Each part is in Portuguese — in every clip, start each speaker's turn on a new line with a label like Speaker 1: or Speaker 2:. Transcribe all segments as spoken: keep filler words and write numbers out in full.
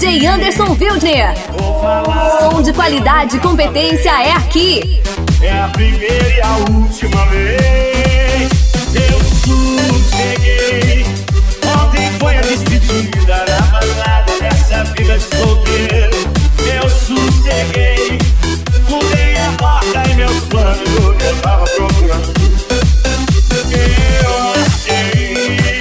Speaker 1: J Anderson Wildner. Som de qualidade e competência é aqui.
Speaker 2: É a primeira e a última vez. Eu sosseguei. Ontem foi a despedida na balada dessa vida de solteiro. Eu sosseguei. Mudei a rota e meus planos do que eu tava procurando. Eu achei.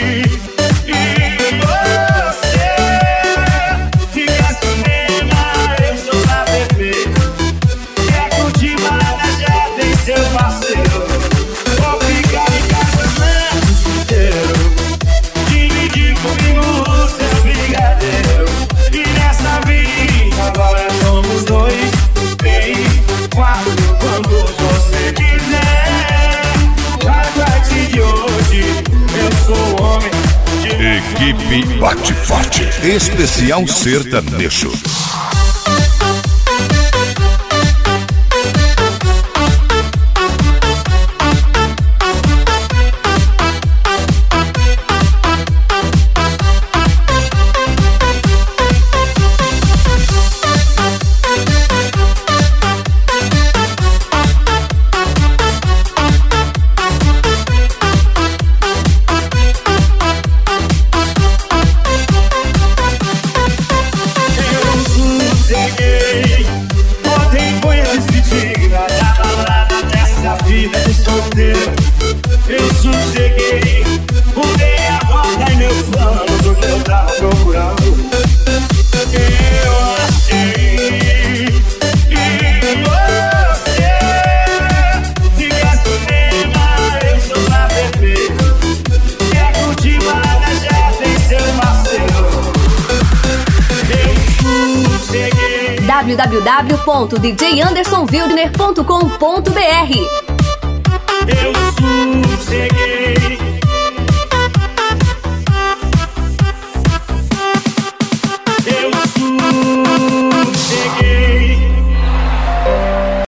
Speaker 2: E você fica cinema, eu sou pra beber. Quer curtir balada, já tem seu parceiro. Vou ficar em casa mesmo inteiro. Dividir comigo o seu brigadeiro. E nessa vida agora somos dois, três, quatro, quando você quiser. A partir de hoje eu sou o homem de...
Speaker 3: Equipe Bate Forte, especial sertanejo.
Speaker 2: Ontem foi a despedida da balada dessa vida de solteiro. Eu sosseguei, mudei a rota e meus planos, o que eu tava procurando. Eu achei. E você fica cinema, eu sou pra beber. Quer curtir balada, já tem seu parceiro. Eu sosseguei.
Speaker 1: w w w ponto d j anderson wildner ponto com ponto b r